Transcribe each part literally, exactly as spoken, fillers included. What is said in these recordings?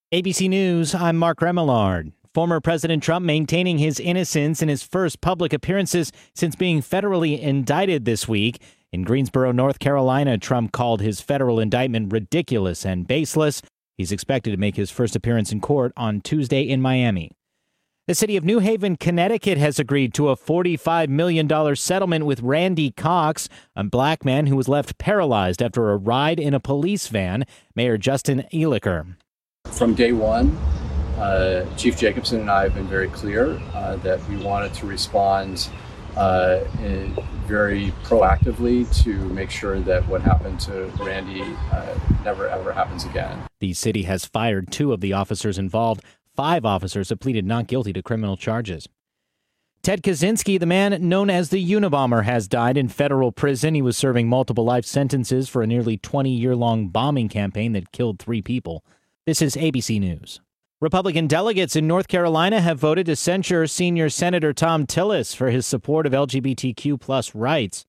A B C News, I'm Mark Remillard. Former President Trump maintaining his innocence in his first public appearances since being federally indicted this week. In Greensboro, North Carolina, Trump called his federal indictment ridiculous and baseless. He's expected to make his first appearance in court on Tuesday in Miami. The city of New Haven, Connecticut has agreed to a forty-five million dollars settlement with Randy Cox, a black man who was left paralyzed after a ride in a police van. Mayor Justin Elicker. From day one, uh, Chief Jacobson and I have been very clear uh, that we wanted to respond uh, in very proactively to make sure that what happened to Randy uh, never ever happens again. The city has fired two of the officers involved. Five officers have pleaded not guilty to criminal charges. Ted Kaczynski, the man known as the Unabomber, has died in federal prison. He was serving multiple life sentences for a nearly twenty-year-long bombing campaign that killed three people. This is A B C News. Republican delegates in North Carolina have voted to censure senior Senator Thom Tillis for his support of L G B T Q plus rights.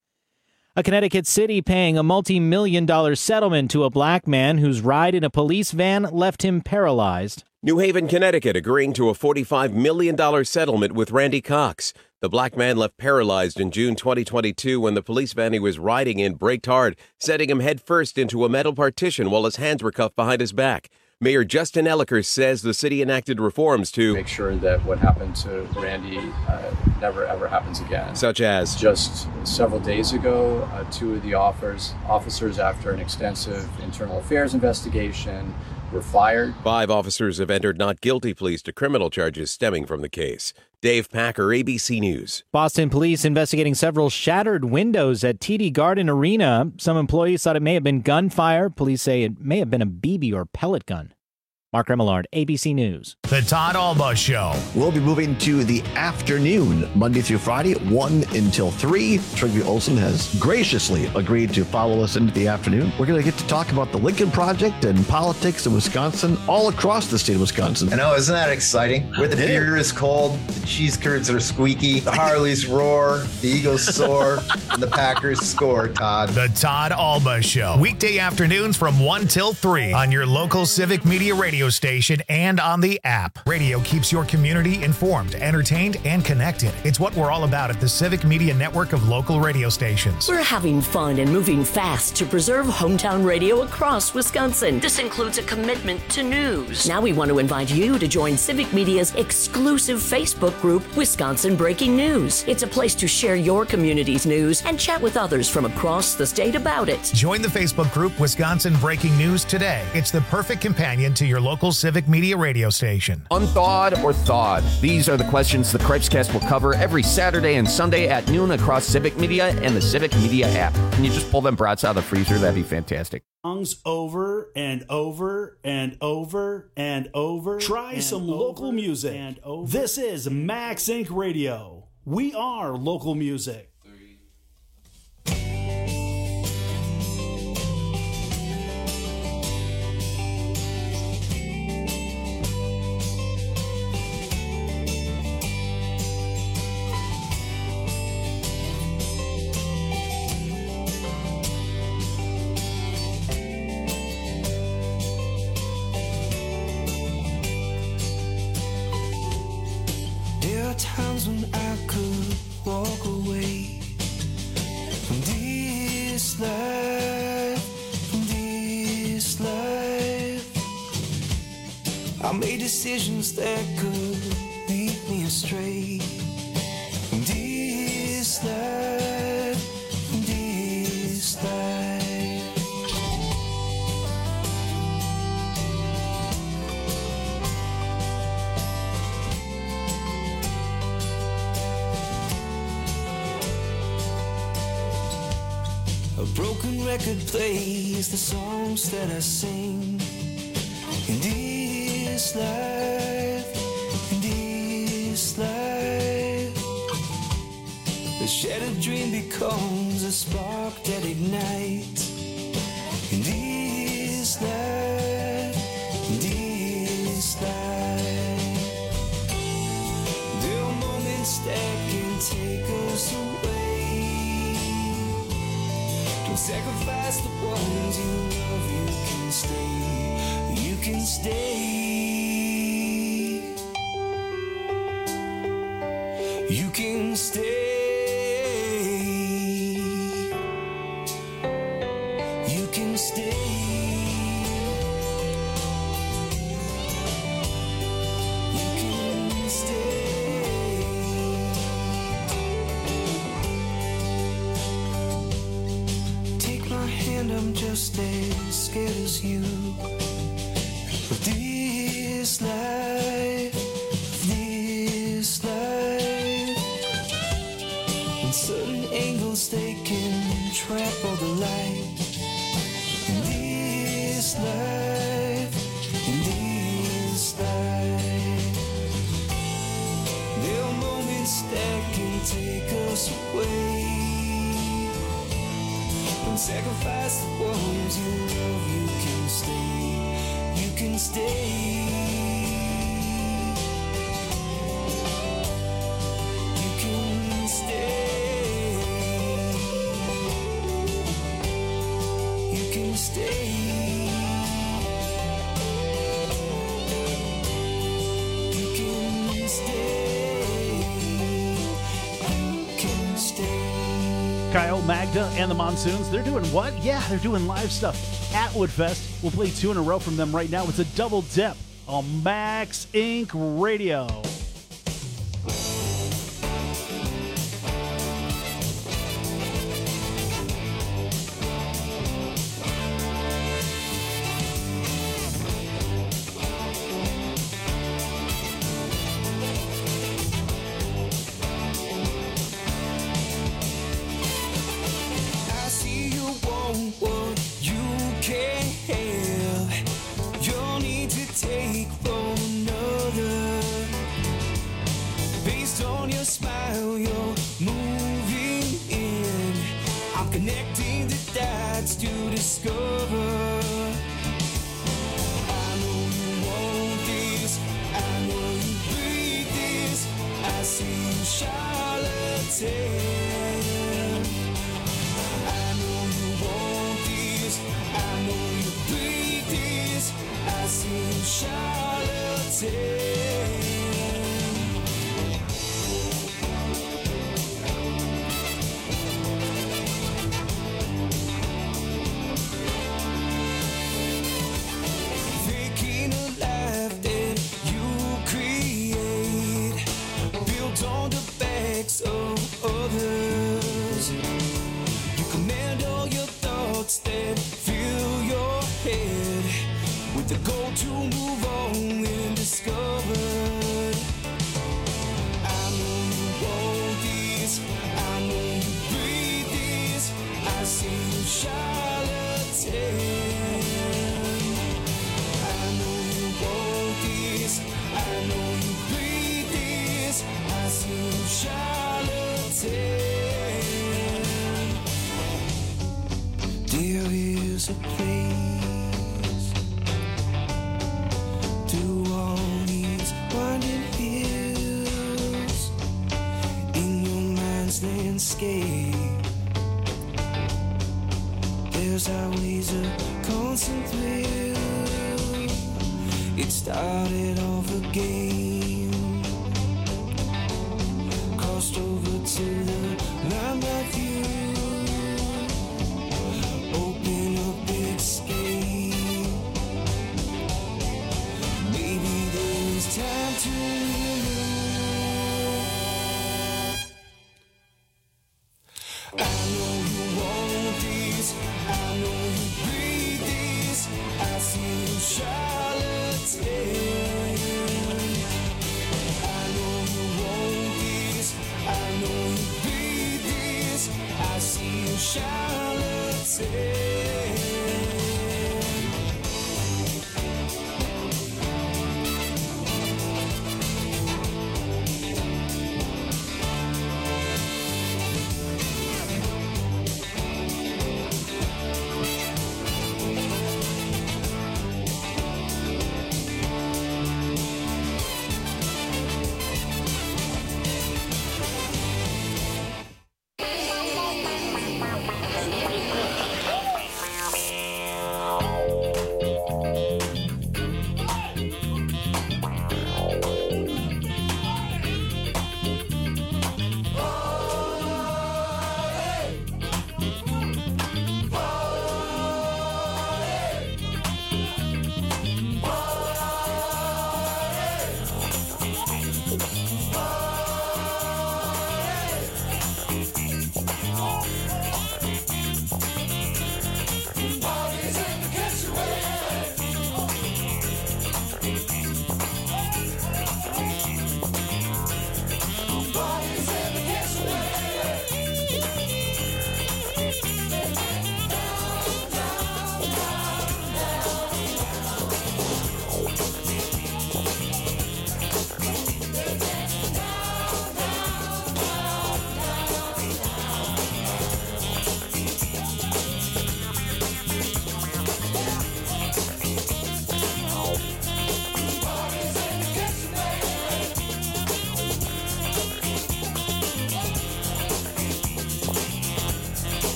A Connecticut city paying a multi-million dollar settlement to a black man whose ride in a police van left him paralyzed. New Haven, Connecticut, agreeing to a forty-five million dollars settlement with Randy Cox. The black man left paralyzed in June twenty twenty-two when the police van he was riding in braked hard, setting him headfirst into a metal partition while his hands were cuffed behind his back. Mayor Justin Elicker says the city enacted reforms to make sure that what happened to Randy uh, never ever happens again. Such as just several days ago, uh, two of the offers, officers, after an extensive internal affairs investigation, were fired. Five officers have entered not guilty pleas to criminal charges stemming from the case. Dave Packer, A B C News. Boston police investigating several shattered windows at T D Garden Arena. Some employees thought it may have been gunfire. Police say it may have been a B B or pellet gun. Mark Remillard, A B C News. The Todd Alba Show. We'll be moving to the afternoon, Monday through Friday, one until three. Trygve Olsen has graciously agreed to follow us into the afternoon. We're going to get to talk about the Lincoln Project and politics in Wisconsin, all across the state of Wisconsin. I know, isn't that exciting? Where the Yeah. beer is cold, the cheese curds are squeaky, the Harleys roar, the Eagles soar, and the Packers score, Todd. The Todd Alba Show. Weekday afternoons from one till three on your local Civic Media radio station and on the app. Radio keeps your community informed, entertained, and connected. It's what we're all about at the Civic Media network of local radio stations. We're having fun and moving fast to preserve hometown radio across Wisconsin. This includes a commitment to news. Now we want to invite you to join Civic Media's exclusive Facebook group, Wisconsin Breaking News. It's a place to share your community's news and chat with others from across the state about it. Join the Facebook group Wisconsin Breaking News today. It's the perfect companion to your local Civic Media radio station. Unthawed or thawed? These are the questions the Cripescast will cover every Saturday and Sunday at noon across Civic Media and the Civic Media app. Can you just pull them brats out of the freezer? That'd be fantastic. Songs over and over and over and over. Try and some over local music. And over. This is Max Incorporated. Radio. We are local music. Times when I could walk away from this life, from this life. I made decisions that could lead me astray from this life, from this life. A broken record plays the songs that I sing. In this life, in this life, a shattered dream becomes a spark that ignites. In this life, in this life, there are moments that can take us away. Don't sacrifice the ones you love, you can stay, you can stay. You can stay. You can stay. You can stay. Take my hand, I'm just as scared as you. But this life, this life, in certain angles they can trap all the light. In this life, in this life, there are moments that can take us away and sacrifice the ones you love. You can stay, you can stay. Kyle, Magda, and the Monsoons, they're doing what? Yeah, they're doing live stuff at Woodfest. We'll play two in a row from them right now. It's a double dip on Max Incorporated. Radio.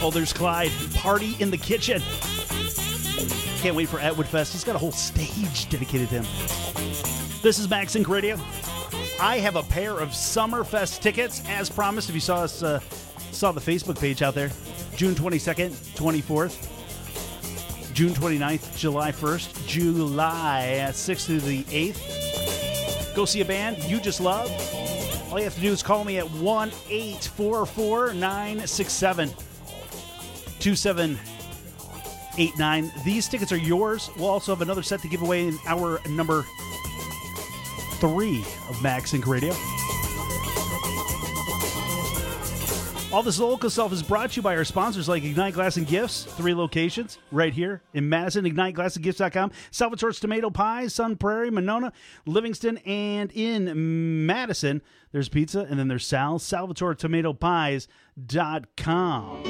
Boulder's Clyde, Party in the Kitchen. Can't wait for Atwood Fest. He's got a whole stage dedicated to him. This is Max Inc Radio. I have a pair of Summerfest tickets, as promised. If you saw us, uh, saw the Facebook page out there, June twenty-second, twenty-fourth, June twenty-ninth, July first, July sixth through the eighth. Go see a band you just love. All you have to do is call me at one eight four four, nine six seven, two seven eight nine. These tickets are yours. We'll also have another set to give away in hour number three of Max Inc Radio. All this local stuff is brought to you by our sponsors like Ignite Glass and Gifts, three locations right here in Madison, ignite glass and gifts dot com, Salvatore's Tomato Pies, Sun Prairie, Monona, Livingston, and in Madison, there's pizza, and then there's Sal's, Salvatore Tomato Pies dot com.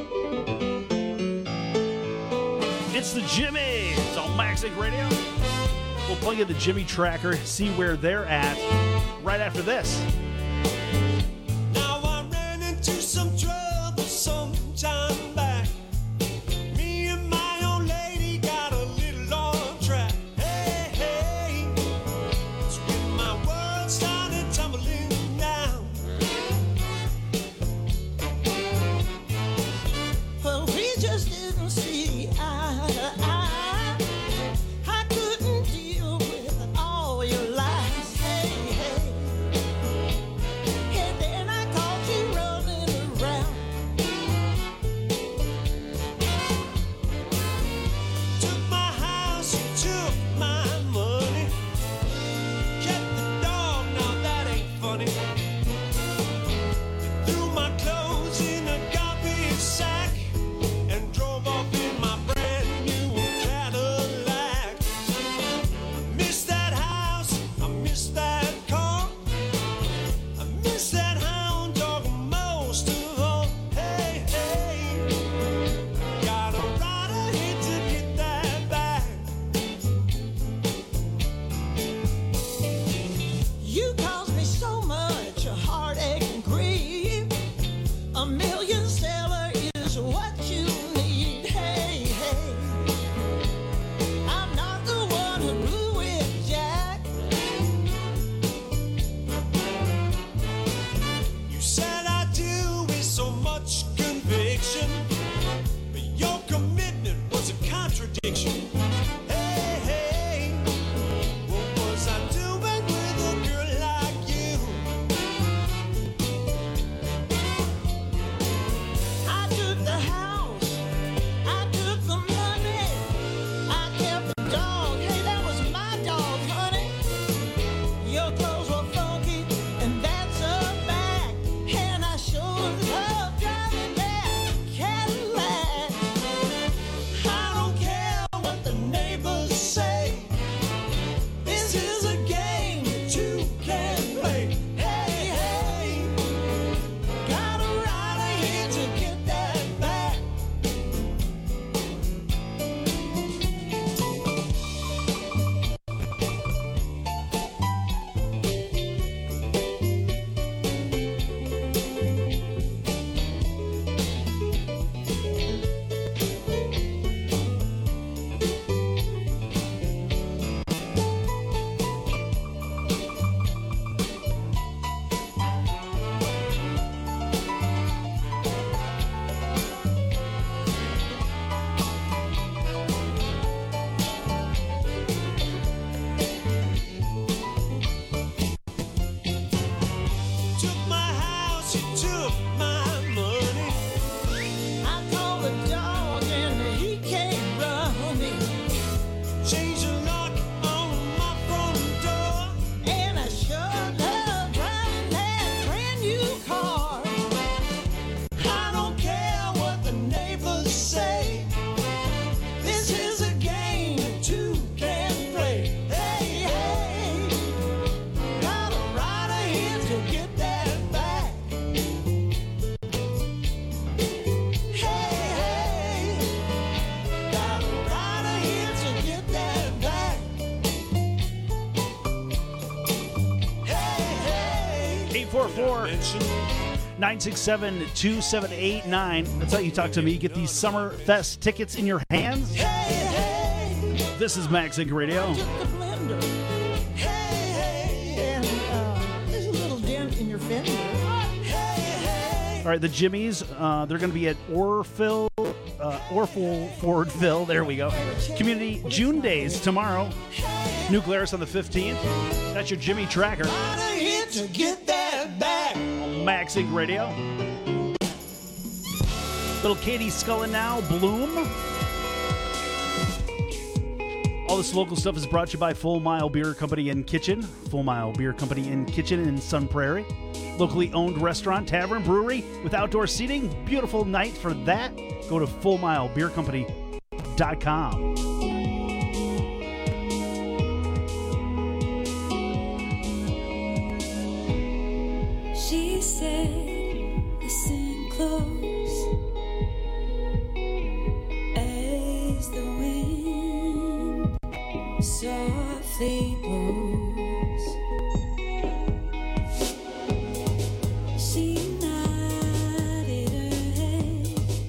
It's the Jimmys on Max Inc Radio. We'll plug you the Jimmy Tracker, see where they're at right after this. Now I ran into some trouble some time back. Me and my old lady got a little on track. Hey, hey, it's when my world started tumbling down. Well, we just didn't see eye to eye. I couldn't deal with all your lies. Hey, hey. And then I caught you running around. Took my house, you took my money. Kept the dog, now that ain't funny. Threw my clothes in a garbage sack and drove off in my brand new Cadillac. I miss that house, I miss that car. I miss that hound dog most of all. Hey, hey, got a rider here to get that back. You caused me so much heartache and grief. A million sailor is what you need. Hey, hey. I'm not the one who blew it, Jack. You said I do with so much conviction, but your commitment was a contradiction. Hey, hey, what was I doing with a girl like you? I took the house, I took the money, I kept the dog. Hey, that was my dog, honey. Your clothes were funky, and that's a fact. And I sure love driving that Cadillac. I don't care what the neighbors say. This is a game that you can play. Hey, hey, got a rider here to get that back. Took my house, you took my money. I called the dog, and he came running. Changed the lock on my front door. And I sure love driving that brand new car. I don't care what the neighbors say. This is a game that two can play. Hey, hey, got a rider here to get that back. Hey, hey, got a rider here to get that back. Hey, hey. eight four four, nine six seven, two seven eight nine. That's how you talk to me. Get these Summer Fest tickets in your hands. This is Max Inc Radio. Just a blender. Hey, hey. And uh, there's a little dent in your fender. All right, the Jimmies, uh, they're going to be at Orville, uh, Orville Fordville. There we go. Community June Days tomorrow. New Glarus on the fifteenth. That's your Jimmy Tracker. To get that back. Max Inc Radio. Little Katie Scullin now, Bloom. All this local stuff is brought to you by Full Mile Beer Company and Kitchen. Full Mile Beer Company and Kitchen in Sun Prairie. Locally owned restaurant, tavern, brewery with outdoor seating. Beautiful night for that. Go to full mile beer company dot com. She said, listen close as the wind softly blows. She nodded her head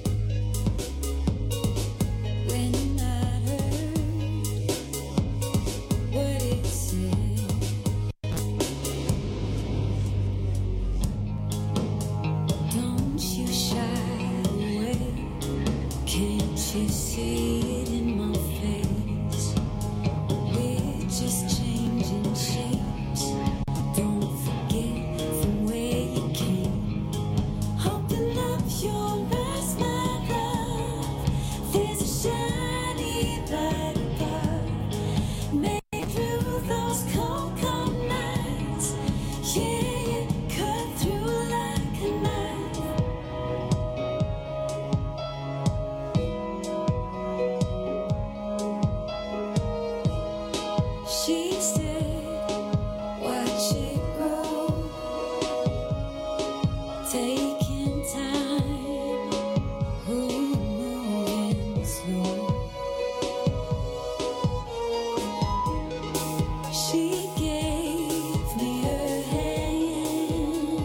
when I heard what it said. Don't you shy away, can't you see it in my face? We're just changing shapes. Don't forget from where you came. Open up your eyes, my love. There's a shiny light above. Make through those cold, cold nights. Yeah, you cut through like a knife. She said, watch it grow, taking time, ooh, moving slow. She gave me her hand,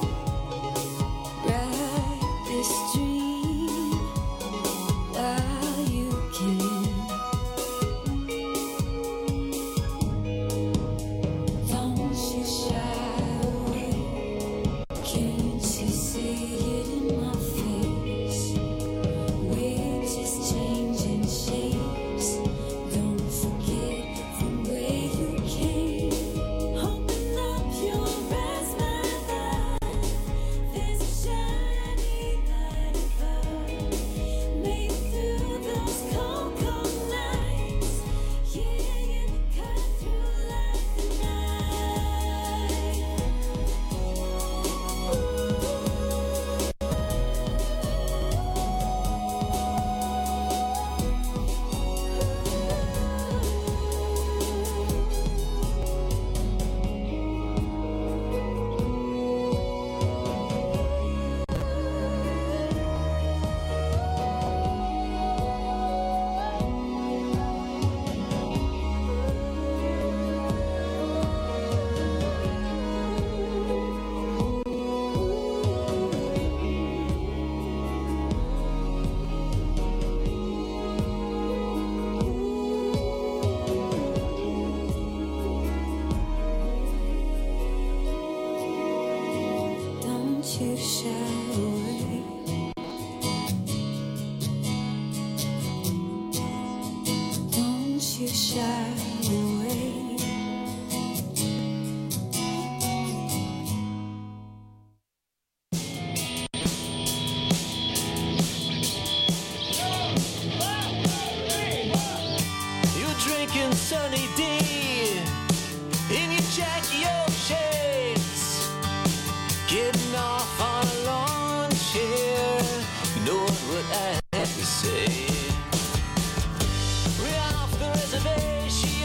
ride this dream while you can. Don't you shy away, can't you see it in my face? We're just changing shapes. Don't forget from where you came. Open up your eyes, my love. There's a shiny light above. Make through those cold, cold nights. Yeah, you cut through like a Don't you shy away. Don't you shy away. You're drinking Sunny D in your Jackie O shades, getting off on a lawn chair. You know what I have to say? We're off the reservation.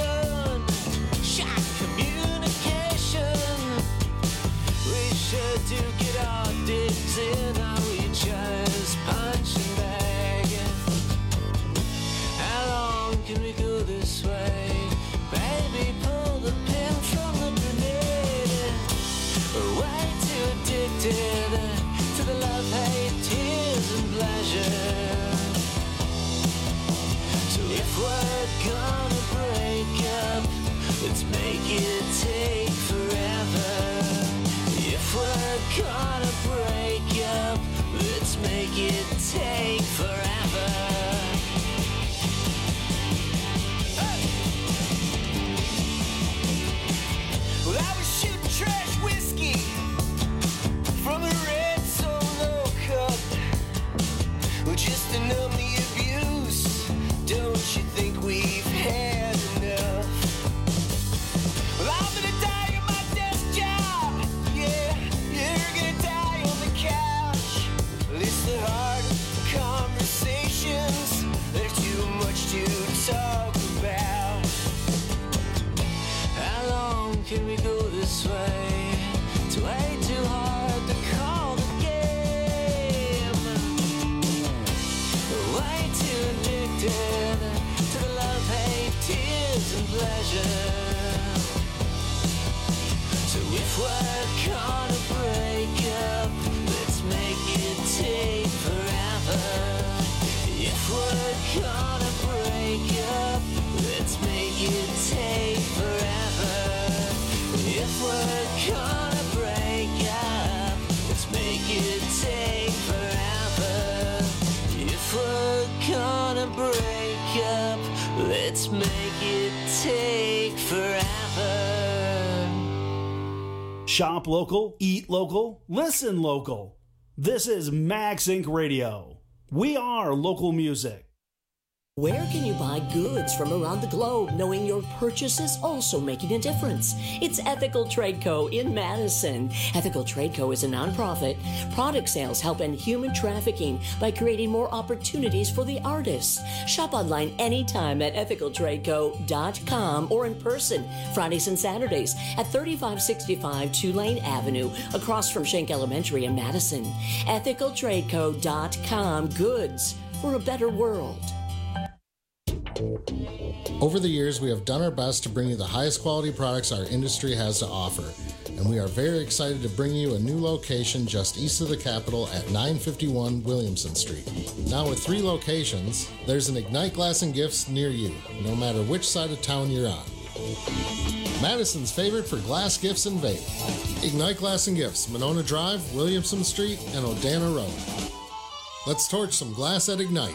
from the abuse. Don't you think we've had enough? Well, I'm gonna die on my desk job. Yeah, you're gonna die on the couch. Well, it's the hard conversations. They're too much to talk about. How long can we go this way? It's way too hard to call the game. Way too addicted to the love, hate, tears, and pleasure. So if we're gonna break up, let's make it take forever. If we're gonna break up, let's make it take forever. If we're gonna break up, let's make it take forever. If we're gonna break up, let's make it take forever. Shop local, eat local, listen local. This is Max Incorporated. Radio. We are local music. Where can you buy goods from around the globe knowing your purchase is also making a difference? It's Ethical Trade Co. in Madison. Ethical Trade Co. is a nonprofit. Product sales help end human trafficking by creating more opportunities for the artists. Shop online anytime at ethical trade co dot com or in person Fridays and Saturdays at thirty-five sixty-five Tulane Avenue across from Schenck Elementary in Madison. ethical trade co dot com. Goods for a better world. Over the years, we have done our best to bring you the highest quality products our industry has to offer, and we are very excited to bring you a new location just east of the Capitol at nine fifty-one Williamson Street. Now with three locations, there's an Ignite Glass and Gifts near you, no matter which side of town you're on. Madison's favorite for glass gifts and vape. Ignite Glass and Gifts, Monona Drive, Williamson Street, and Odana Road. Let's torch some glass at Ignite.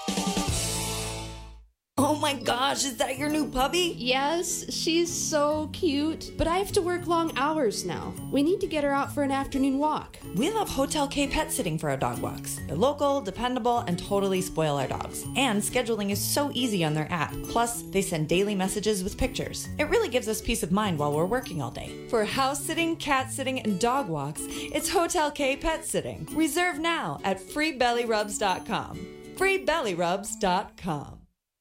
Oh my gosh, is that your new puppy? Yes, she's so cute, but I have to work long hours now. We need to get her out for an afternoon walk. We love Hotel K Pet Sitting for our dog walks. They're local, dependable, and totally spoil our dogs. And scheduling is so easy on their app. Plus, they send daily messages with pictures. It really gives us peace of mind while we're working all day. For house sitting, cat sitting, and dog walks, it's Hotel K Pet Sitting. Reserve now at free belly rubs dot com. free belly rubs dot com.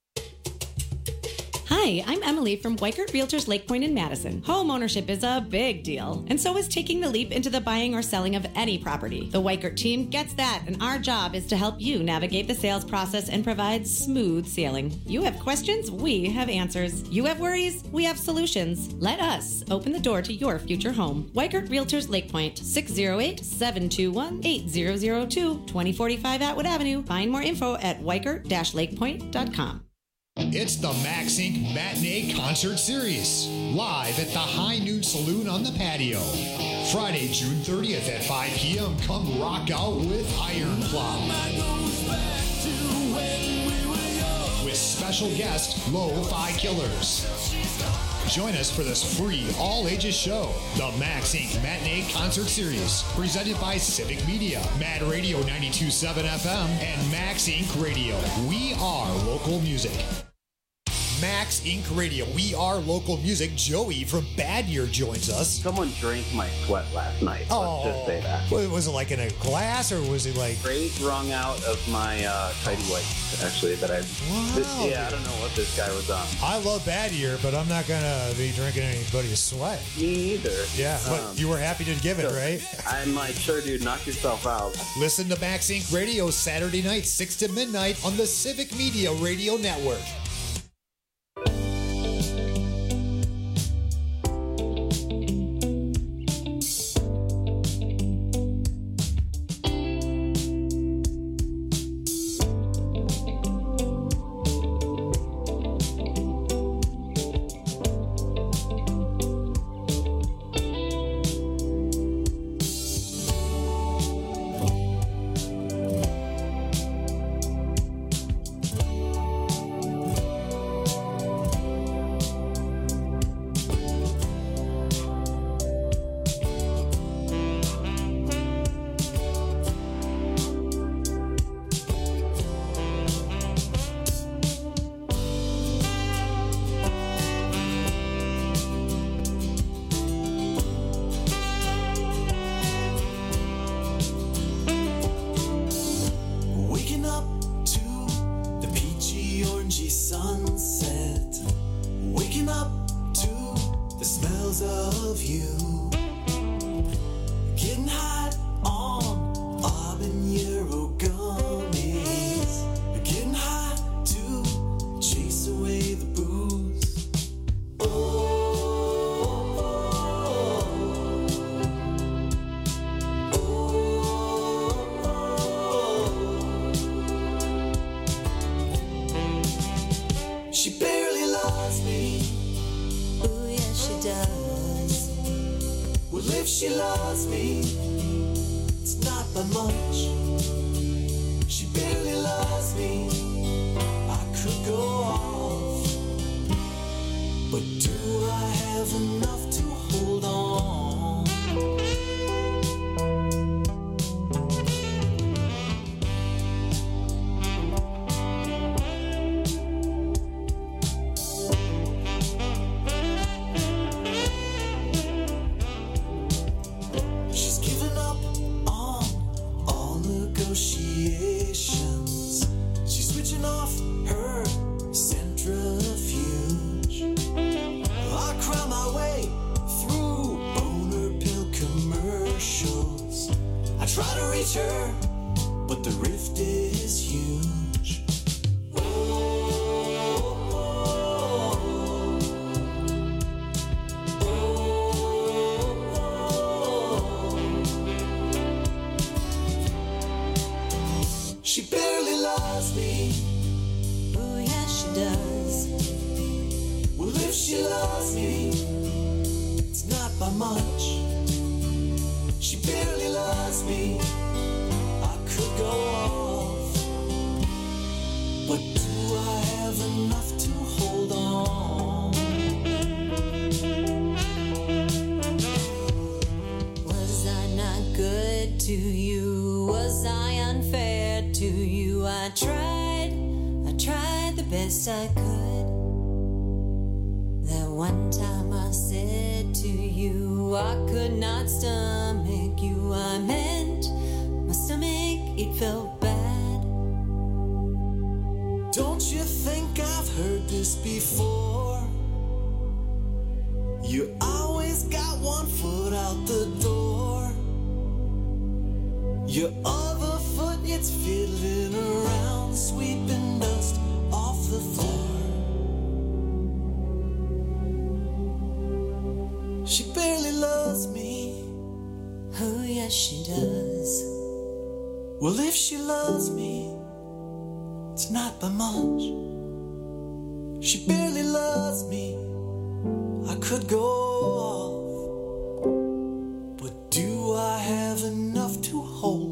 Hi, I'm Emily from Weikert Realtors Lake Point in Madison. Home ownership is a big deal, and so is taking the leap into the buying or selling of any property. The Weikert team gets that, and our job is to help you navigate the sales process and provide smooth sailing. You have questions, we have answers. You have worries, we have solutions. Let us open the door to your future home. Weikert Realtors Lake Point, six oh eight, seven two one, eight zero zero two, twenty forty-five Atwood Avenue. Find more info at weikert dash lakepoint dot com. It's the Max Incorporated Matinee Concert Series, live at the High Noon Saloon on the patio. Friday, June thirtieth at five p.m. Come rock out with Iron Plow. With special guest, Lo-Fi Killers. Join us for this free all-ages show, the Max Incorporated Matinee Concert Series, presented by Civic Media, Mad Radio ninety-two point seven F M, and Max Incorporated Radio. We are local music. Max Incorporated Radio. We are local music. Joey from Bad Year joins us. Someone drank my sweat last night. Oh, Let's just say that. Wa- Was it like in a glass, or was it like... Straight wrung out of my uh, tidy whities, actually, that I... Wow. Yeah, I don't know what this guy was on. I love Bad Year, but I'm not going to be drinking anybody's sweat. Me either. Yeah, but Um, you were happy to give it, so right? I'm like, sure, dude, knock yourself out. Listen to Max Incorporated Radio Saturday night, six to midnight on the Civic Media Radio Network. orangey sunset, waking up to the smells of you, getting hot on habanero gummies, getting hot to chase away the booze. Oh, she barely loves me. Ooh, yeah, she does. Well, if she loves me, it's not by much. She barely loves me. I could go off, but do I have enough to hold on? She's given up on all negotiations. She's switching off her centrifuge. I cry my way through boner pill commercials. I try to reach her, but the rift is huge. She barely loves me. Ooh, yeah, she does. Well, if she loves me, it's not by much. She barely loves me. I could go off, but do I have enough to hold on? Was I not good to you? Was I unfair to you? I tried, I tried the best I could. That one time I said to you, I could not stomach you. I meant my stomach, it felt bad. Don't you think I've heard this before? You always got one foot out the door. Your other foot, it's fiddling around, sweeping dust off the floor. She barely loves me. Oh, yes, she does. Well, if she loves me, it's not by much. She barely loves me. I could go off, but do I have enough to hold?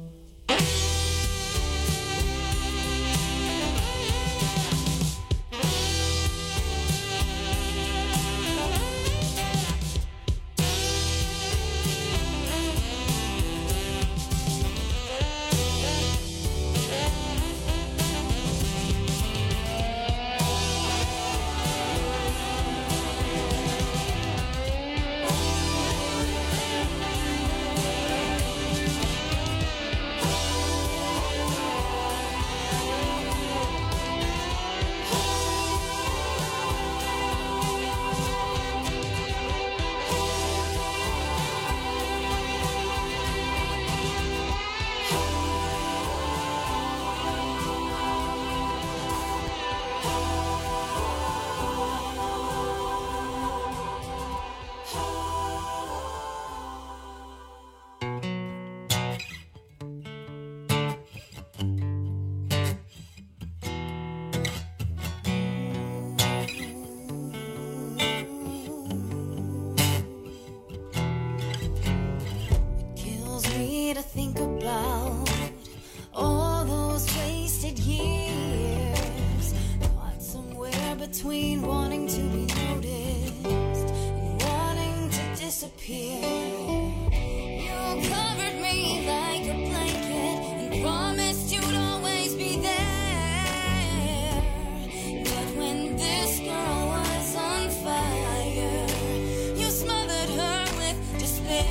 Kills me to think about all those wasted years, caught somewhere between wanting to be noticed and wanting to disappear. You covered me like a blanket and promised you'd always be there. But when this girl was on fire, you smothered her with despair.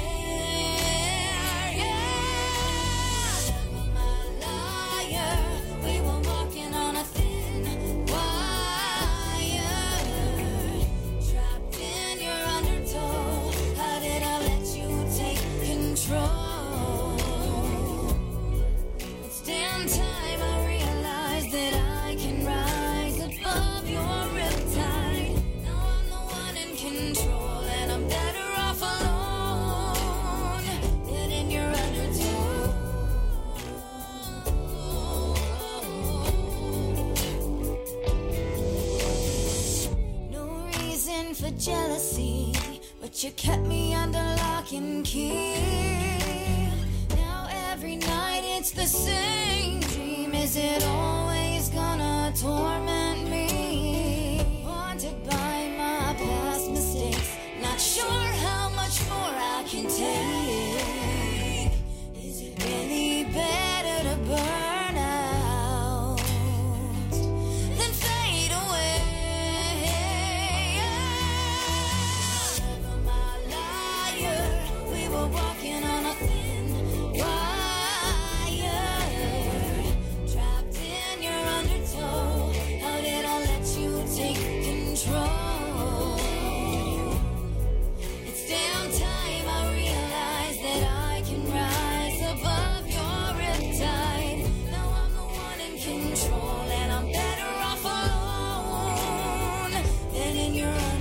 Yeah, never my liar. We were walking on a thin of jealousy, but you kept me under lock and key. Now every night it's the same dream. Is it always gonna torment me? Haunted by my past mistakes, not sure how much more I can take. Is it really better to burn out than fade away? Never my liar, we were walking on a thin wire, trapped in your undertow. How did I let you take control? It's damn time I realize that I can rise above your riptide. Now I'm the one in control, and I'm better off alone than in your undertow.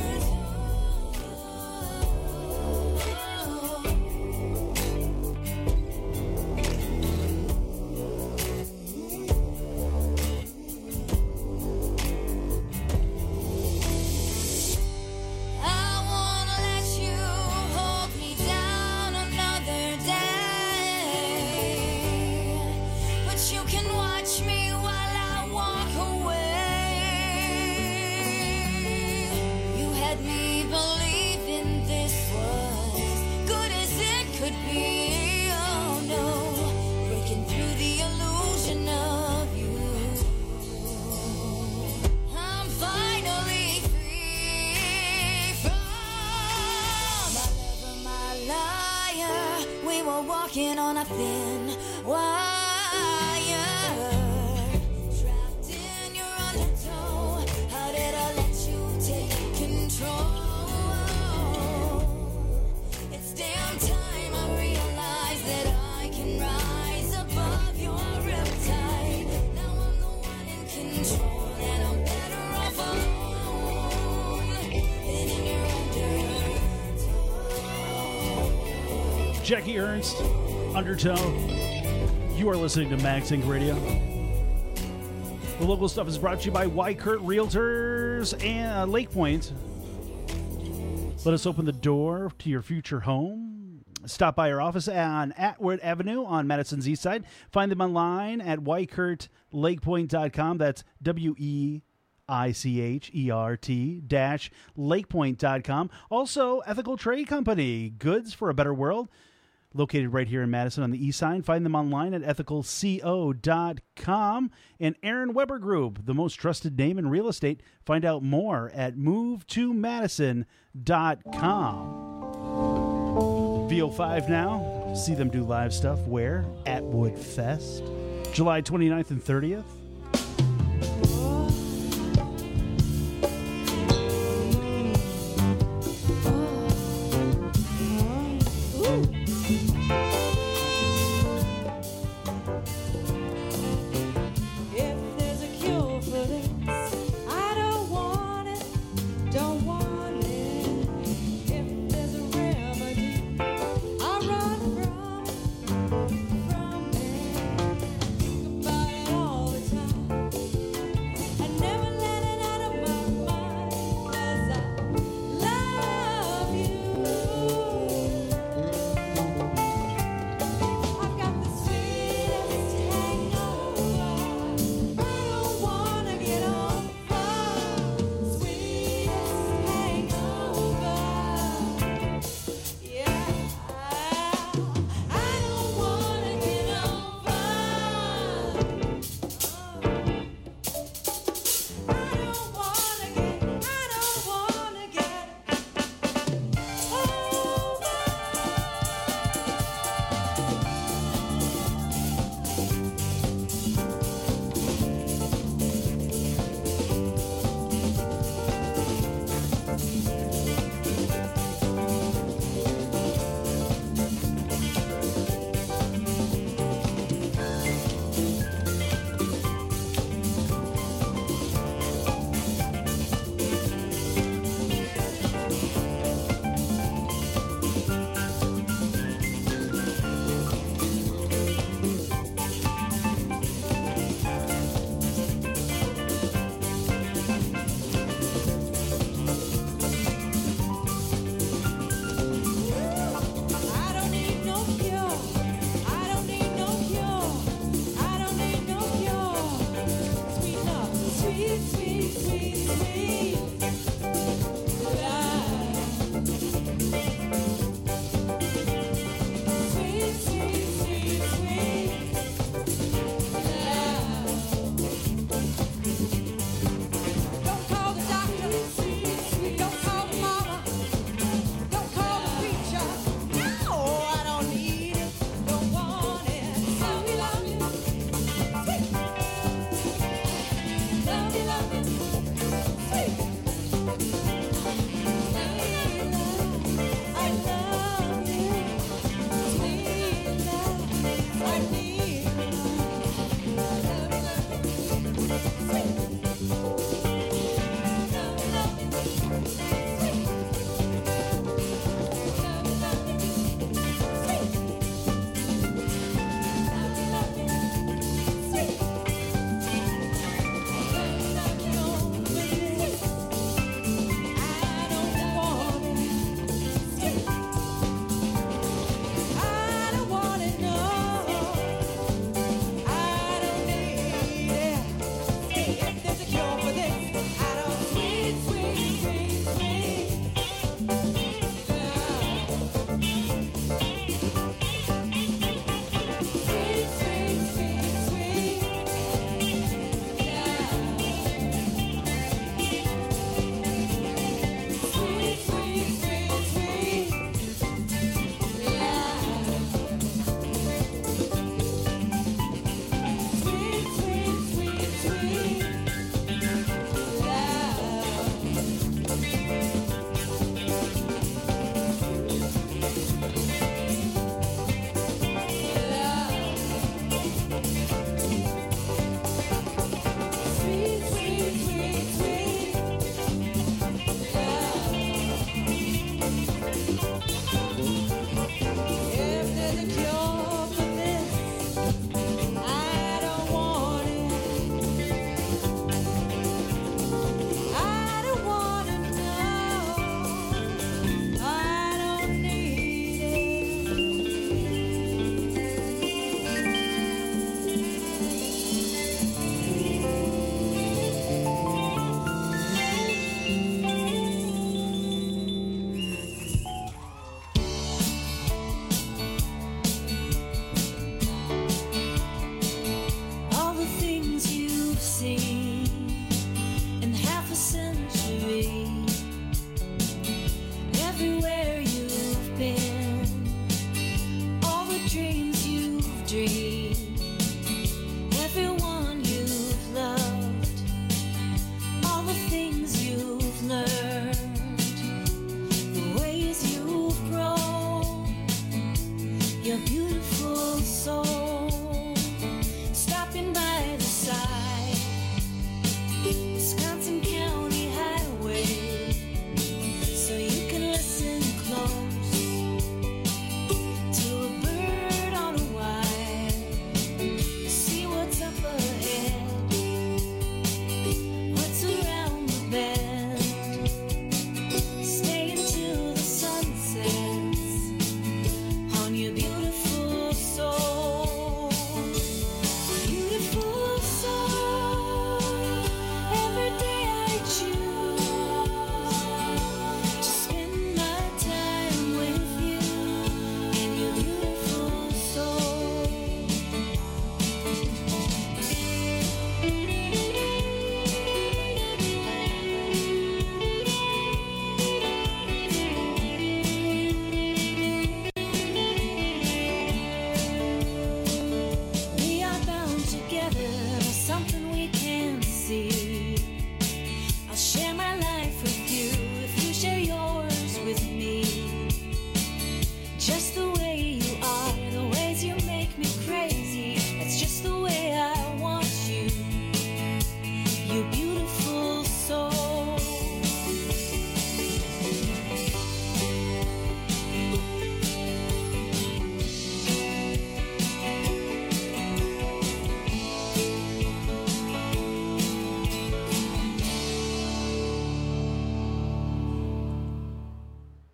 I wanna let you hold me down another day, but you can watch me while I walk away. You had me believing this was good as it could be. Oh no, breaking through the illusion of you. I'm finally free from my lover, my liar. We were walking on a thin wire, trapped in your undertow. How did I let you take control? It's damn time I realize that I can rise above your riptide. Now I'm the one in control, and I'm better off alone than in your undertow. Jackie Ernst, Undertow. You are listening to Max Inc Radio. The local stuff is brought to you by Wykert Realtors and uh, Lake Point. Let us open the door to your future home. Stop by our office on Atwood Avenue on Madison's East Side. Find them online at wykert lake point dot com. That's W E I C H E R T dash lakepoint dot com. Also, Ethical Trade Company, goods for a better world. Located right here in Madison on the east side. Find them online at ethical co dot com. And Aaron Weber Group, the most trusted name in real estate. Find out more at move to madison dot com. V O five now. See them do live stuff. Where? At Wood Fest. July twenty-ninth and thirtieth. If there's a cure for this, I don't want it, don't want it. If there's a remedy, I run from, from it. Think about it all the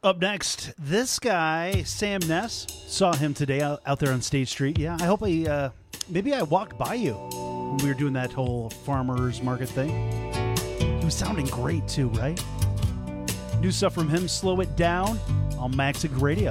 Up next, this guy, Sam Ness, saw him today out, out there on State Street. Yeah, I hope I, uh, maybe I walked by you when we were doing that whole farmer's market thing. He was sounding great too, right? New stuff from him, Slow It Down, on Max Inc Radio.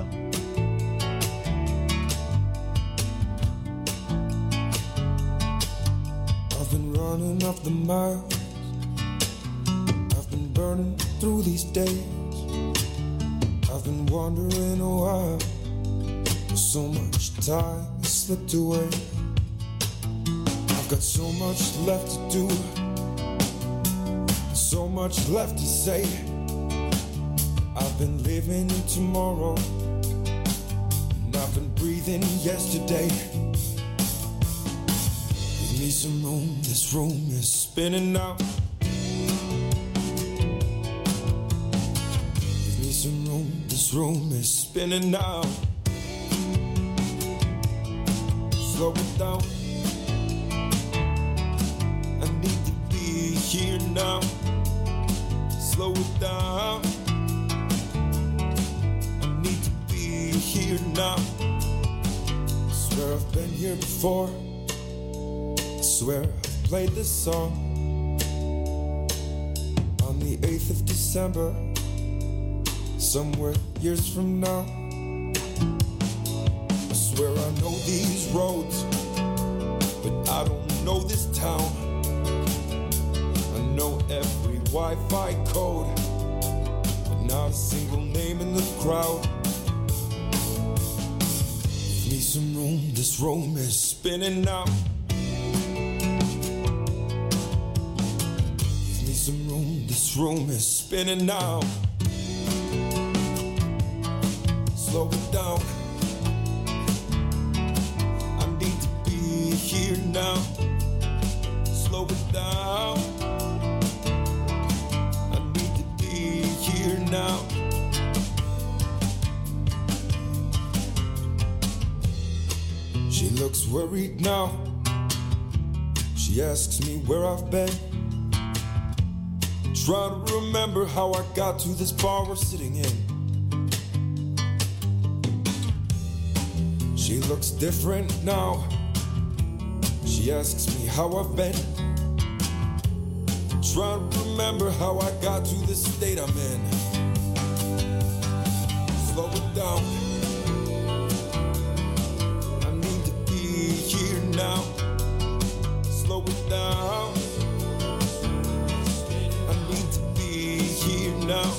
I've been running off the miles, I've been burning through these days. I've been wondering a while, so much time has slipped away. I've got so much left to do, so much left to say. I've been living in tomorrow, and I've been breathing yesterday. Give me some room, this room is spinning now. Give me some room, this room is spinning now. Slow it down, I need to be here now. Slow it down, here now. I swear I've been here before, I swear I've played this song on the eighth of December, somewhere years from now. I swear I know these roads, but I don't know this town. I know every Wi-Fi code, but not a single name in the crowd. Give me some room, this room is spinning now. Give me some room, this room is spinning now. Slow it down, I need to be here now. Slow it down, I need to be here now. She looks worried now. She asks me where I've been. Trying to remember how I got to this bar we're sitting in. She looks different now. She asks me how I've been. Trying to remember how I got to this state I'm in. Slow it down, now. Slow it down, I need to be here now.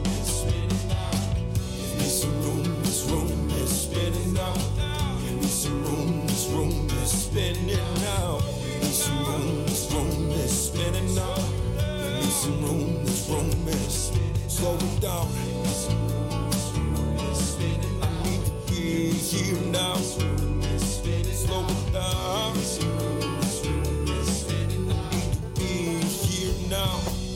Give me some room, this room is spinning now. Give me some room, this room is spinning now. Give me some room, this room is spinning now. Give me some room, this room is spinning. Slow it down, I need to be here now. Slow it down, I need to be here now.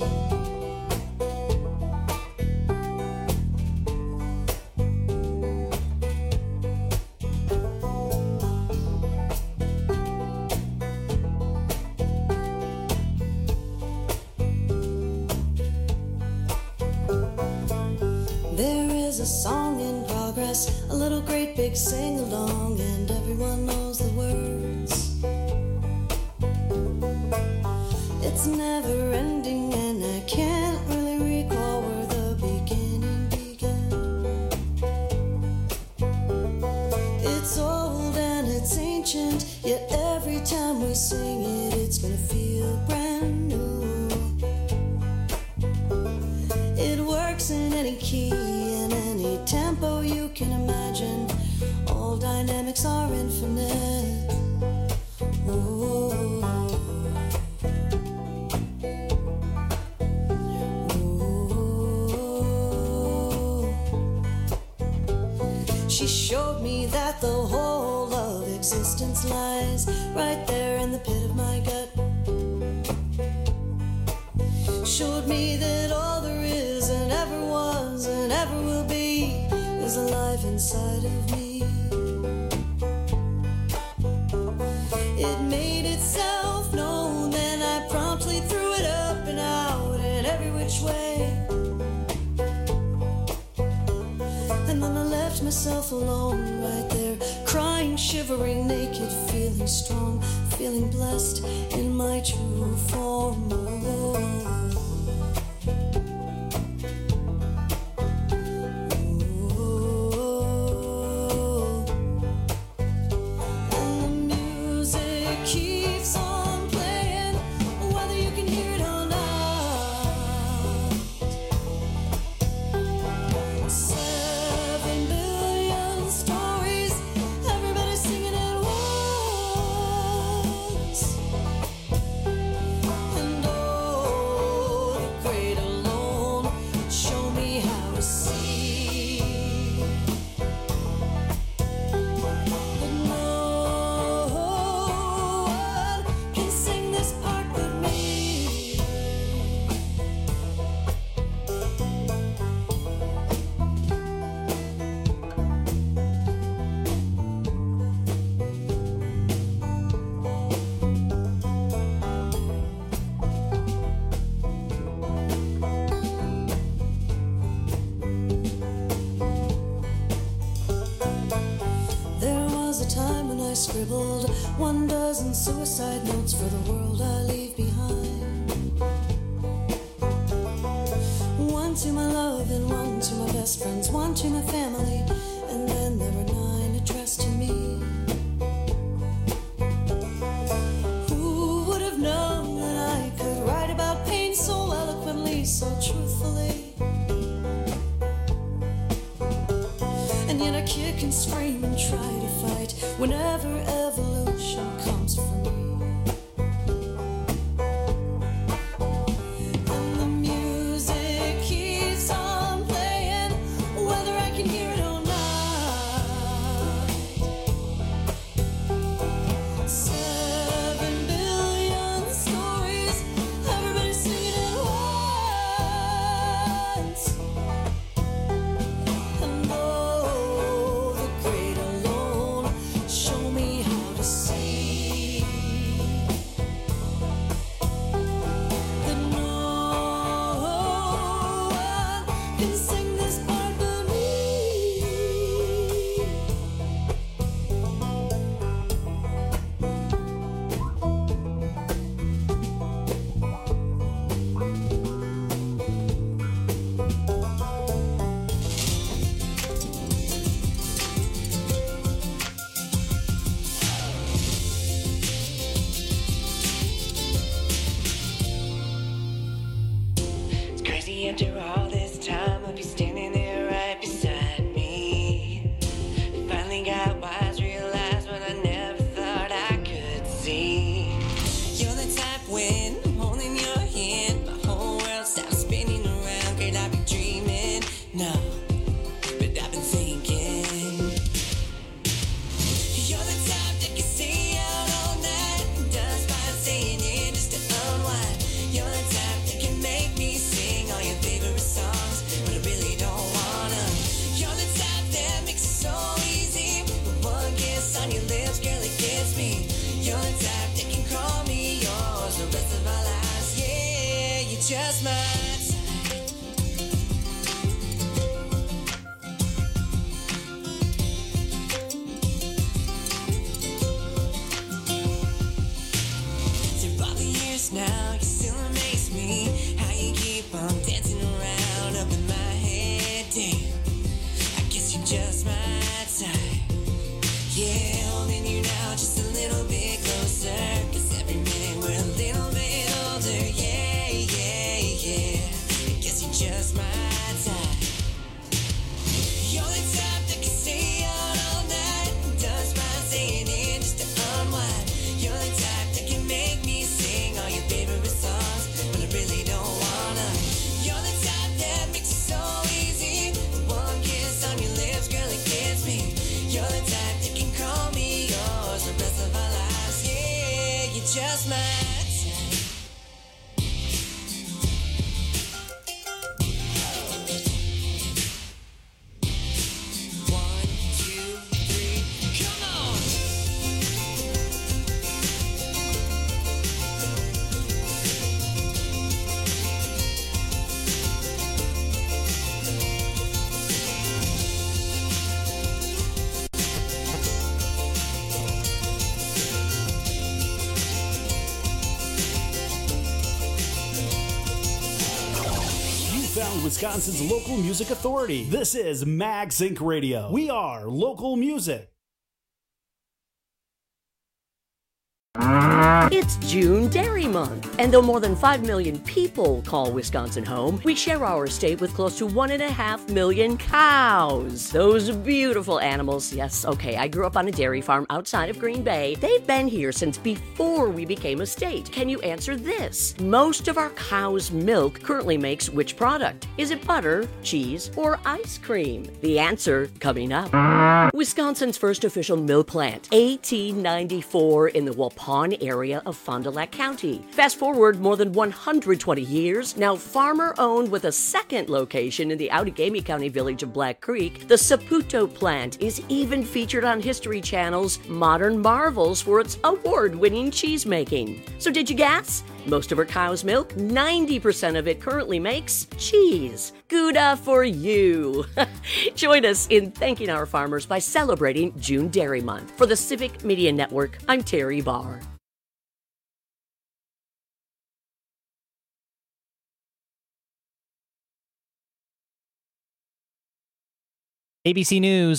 There is a song in progress, a little great big sing-along, and everyone knows the words. It's never ending and I can't really recall where the beginning began. It's old and it's ancient, yet every time we sing it, it's gonna feel brand new. It works in any key, in any tempo you can imagine. All dynamics are infinite. Ooh. Ooh. She showed me that the whole of existence lies right there in the pit of my gut. Showed me that all there is and ever was and ever will be is alive inside of me. It made itself known, then I promptly threw it up and out in every which way. myself alone right there, crying, shivering, naked, feeling strong, feeling blessed in my true form. And the music keeps on playing, whether you can hear it or not. Seven billion stories, everybody singing at once. And oh, the great alone, show me how to see. But no one can sing this part but me. There was a time when I scribbled one dozen suicide notes for the world I leave behind. One to my love and one to my best friends, one to my family, and then there were nine addressed to me. Who would have known that I could write about pain so eloquently, so truthfully? And yet I kick and scream and try to fight whenever evolution comes for me. And the music keeps on playing, whether I can hear it or not. Seven billion stories, everybody singing at once. And oh, the great alone, show me how to see. That no one can sing this part but me. It's crazy after all this time of you standing there right beside me. Finally got wise, realized what I never thought I could see. You're the type when I'm holding your hand, my whole world stops spinning around. Could I be dreaming? No, but I've been thinking. You're the type that can stay out all night, does fine staying in just to unwind. You're the type that can make me sing all your favorite songs, but I really don't wanna. You're the type that makes it so easy. With one kiss on your lips, girl, it gets me. You're the type that can call me yours the rest of our lives. Yeah, you're just my type. Through all the years now, you still amaze me. How you keep on dancing around up in my head. Damn, I guess you're just my type. Yeah, holding you now just a little bit closer. Cause every minute we're a little bit older. Yeah, yeah, yeah. I guess you're just my type. You're the type that can stay out all night, does fine staying in just to unwind. You're the type that can make me sing all your favorite songs, but I really Sound, Wisconsin's local music authority. This is Mag Sync Radio. We are local music. It's June Dairy Month, and though more than five million people call Wisconsin home, we share our state with close to one and a half million cows. Those beautiful animals. Yes, okay, I grew up on a dairy farm outside of Green Bay. They've been here since before we became a state. Can you answer this? Most of our cow's milk currently makes which product? Is it butter, cheese, or ice cream? The answer coming up. Wisconsin's first official milk plant, eighteen ninety-four, in the Waupun area of Fond du Lac County. Fast forward more than one hundred twenty years, now farmer-owned with a second location in the Outagamie County village of Black Creek, the Saputo plant is even featured on History Channel's Modern Marvels for its award-winning cheese-making. So did you guess? Most of our cow's milk, ninety percent of it currently makes cheese. Gouda for you. Join us in thanking our farmers by celebrating June Dairy Month. For the Civic Media Network, I'm Terry Barr. A B C News.